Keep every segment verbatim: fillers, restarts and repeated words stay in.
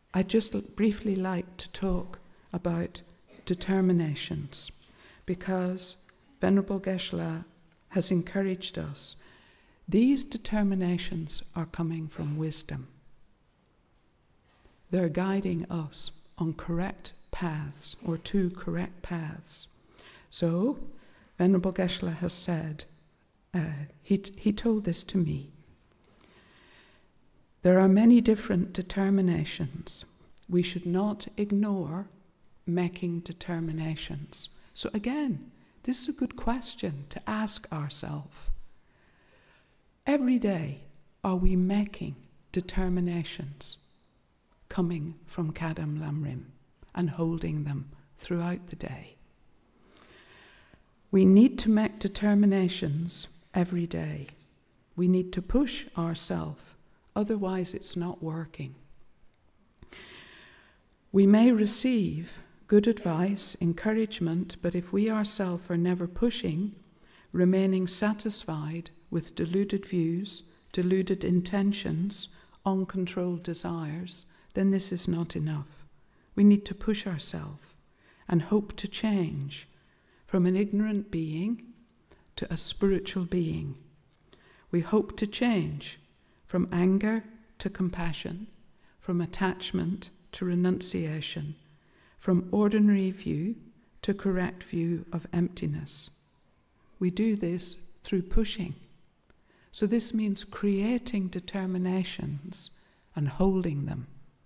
I'd just l- briefly like to talk about determinations, because Venerable Geshe-la has encouraged us. These determinations are coming from wisdom. They're guiding us on correct paths, or two correct paths. So, Venerable Geshe-la has said, uh, he, t- he told this to me. There are many different determinations. We should not ignore making determinations. So again, this is a good question to ask ourselves. Every day, are we making determinations coming from Kadam Lamrim and holding them throughout the day? We need to make determinations every day. We need to push ourselves, otherwise it's not working. We may receive good advice, encouragement, but if we ourselves are never pushing, remaining satisfied with deluded views, deluded intentions, uncontrolled desires, then this is not enough. We need to push ourselves and hope to change from an ignorant being to a spiritual being. We hope to change from anger to compassion, from attachment to renunciation, from ordinary view to correct view of emptiness. We do this through pushing. So this means creating determinations and holding them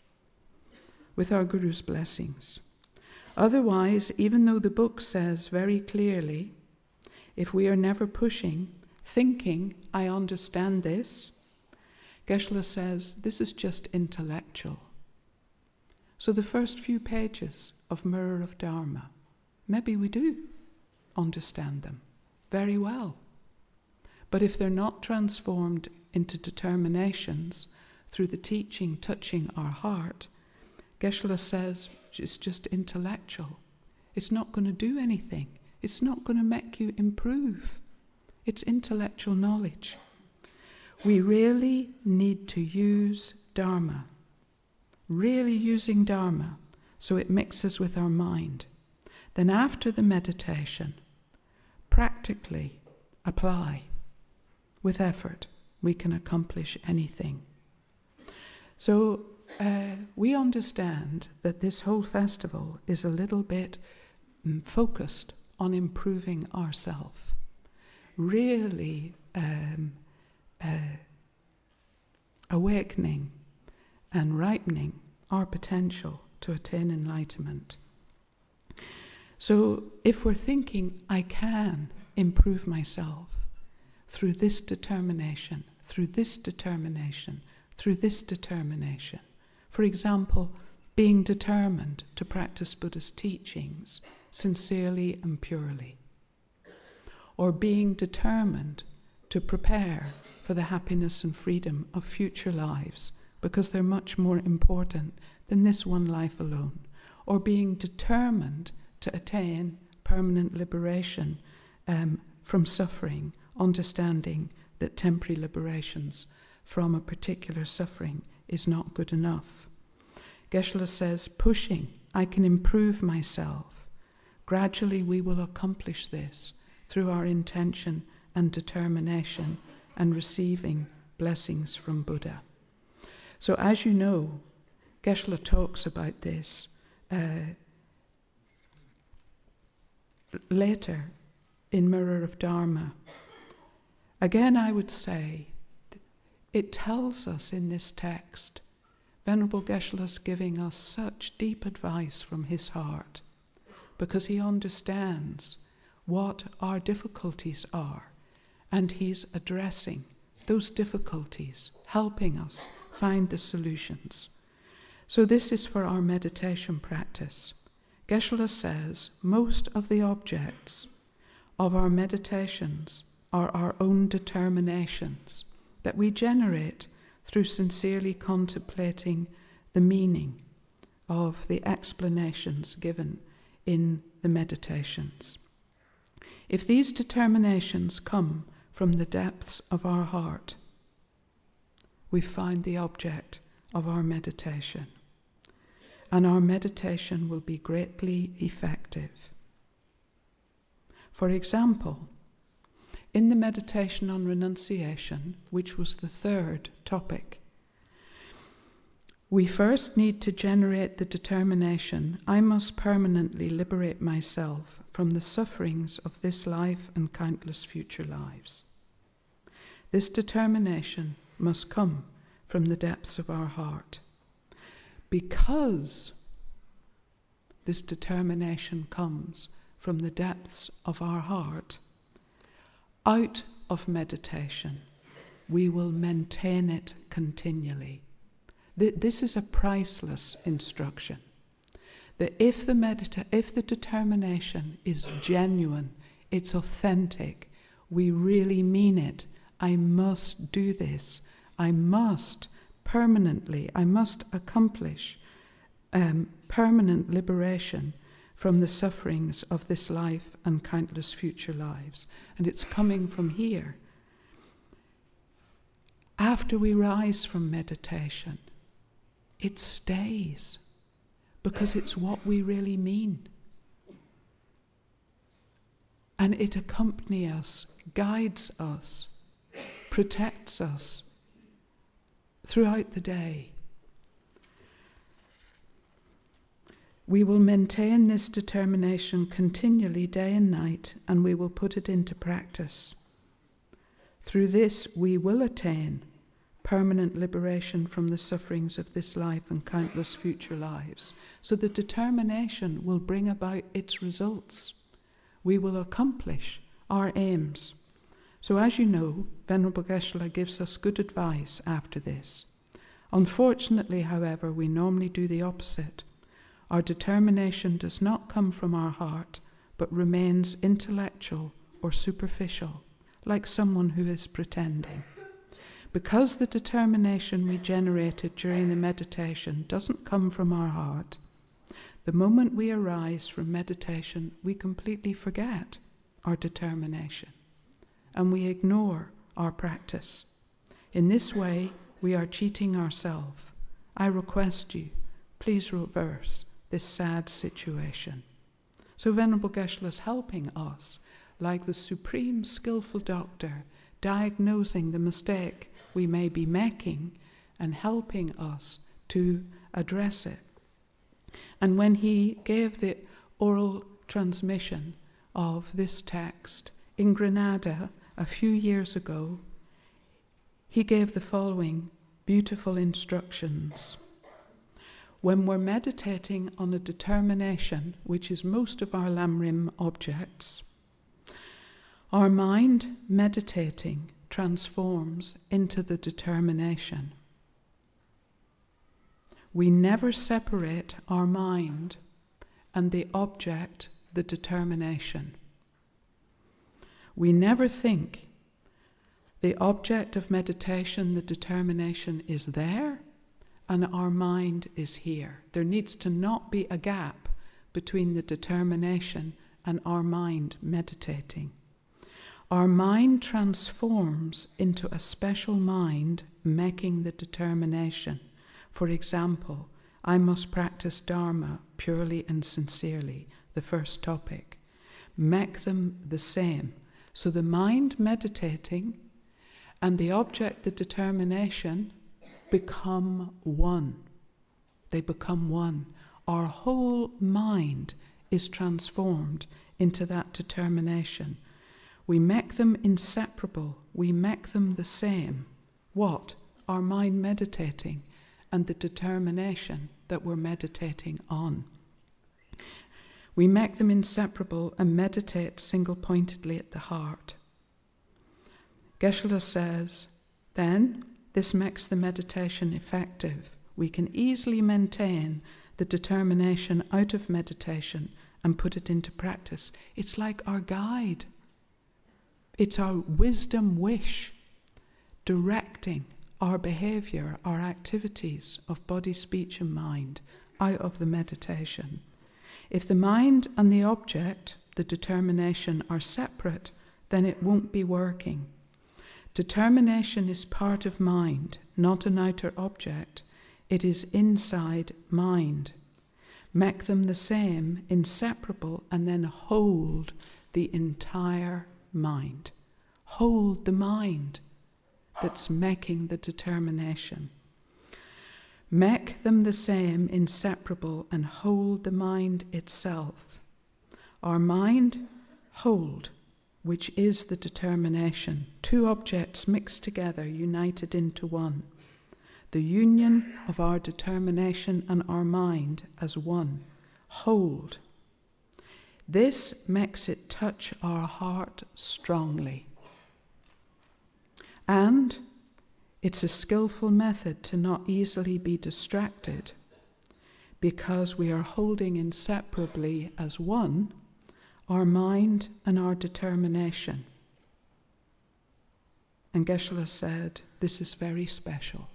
with our Guru's blessings. Otherwise, even though the book says very clearly, if we are never pushing, thinking, I understand this, Geshe-la says this is just intellectual. So the first few pages of Mirror of Dharma, maybe we do understand them very well. But if they're not transformed into determinations through the teaching touching our heart, Geshe-la says it's just intellectual. It's not going to do anything. It's not going to make you improve. It's intellectual knowledge. We really need to use Dharma, really using Dharma so it mixes with our mind. Then after the meditation, practically apply. With effort, we can accomplish anything. So uh, we understand that this whole festival is a little bit um, focused on improving ourselves, really um, uh, awakening and ripening our potential to attain enlightenment. So if we're thinking, I can improve myself through this determination, through this determination, through this determination. For example, being determined to practice Buddha's teachings sincerely and purely. Or being determined to prepare for the happiness and freedom of future lives, because they're much more important than this one life alone. Or being determined to attain permanent liberation um, from suffering, understanding that temporary liberations from a particular suffering is not good enough. Geshe-la says, pushing, I can improve myself. Gradually we will accomplish this through our intention and determination and receiving blessings from Buddha. So as you know, Geshe-la talks about this uh, later in Mirror of Dharma. Again, I would say, it tells us in this text, Venerable Geshe-la's giving us such deep advice from his heart, because he understands what our difficulties are, and he's addressing those difficulties, helping us find the solutions. So this is for our meditation practice. Geshe-la says, most of the objects of our meditations are our own determinations that we generate through sincerely contemplating the meaning of the explanations given in the meditations. If these determinations come from the depths of our heart, we find the object of our meditation. and our meditation will be greatly effective. For example, in the meditation on renunciation, which was the third topic, we first need to generate the determination, I must permanently liberate myself from the sufferings of this life and countless future lives. This determination must come from the depths of our heart. Because this determination comes from the depths of our heart, out of meditation, we will maintain it continually. This is a priceless instruction. That if the medita- if the determination is genuine, it's authentic, we really mean it, I must do this, I must permanently, I must accomplish um, permanent liberation from the sufferings of this life and countless future lives. And it's coming from here. After we rise from meditation, it stays, because it's what we really mean. And it accompanies us, guides us, protects us throughout the day. We will maintain this determination continually day and night, and we will put it into practice. Through this, we will attain permanent liberation from the sufferings of this life and countless future lives. So the determination will bring about its results. We will accomplish our aims. So as you know, Venerable Geshe-la gives us good advice after this. Unfortunately, however, we normally do the opposite. Our determination does not come from our heart, but remains intellectual or superficial, like someone who is pretending. Because the determination we generated during the meditation doesn't come from our heart, the moment we arise from meditation, we completely forget our determination and we ignore our practice. In this way, we are cheating ourselves. I request you, please reverse this sad situation. So Venerable Geshe-la is helping us, like the supreme skillful doctor, diagnosing the mistake we may be making and helping us to address it. And when he gave the oral transmission of this text in Granada a few years ago, he gave the following beautiful instructions. When we're meditating on a determination, which is most of our Lamrim objects, our mind meditating transforms into the determination. We never separate our mind and the object, the determination. We never think the object of meditation, the determination, is there and our mind is here. There needs to not be a gap between the determination and our mind meditating. Our mind transforms into a special mind making the determination. For example, I must practice Dharma purely and sincerely, the first topic. Make them the same. So the mind meditating and the object, the determination, become one. They become one. Our whole mind is transformed into that determination. We make them inseparable. We make them the same. What? Our mind meditating and the determination that we're meditating on. We make them inseparable and meditate single-pointedly at the heart. Geshe-la says, then this makes the meditation effective. We can easily maintain the determination out of meditation and put it into practice. It's like our guide. It's our wisdom wish directing our behavior, our activities of body, speech and mind out of the meditation. If the mind and the object, the determination, are separate, then it won't be working. Determination is part of mind, not an outer object. It is inside mind. make them the same, inseparable, and then hold the entire mind. Hold the mind that's making the determination. Make them the same, inseparable, and hold the mind itself. Our mind, hold, which is the determination. Two objects mixed together, united into one. The union of our determination and our mind as one. Hold. This makes it touch our heart strongly. And it's a skillful method to not easily be distracted, because we are holding inseparably as one our mind and our determination. And Geshe-la said, this is very special.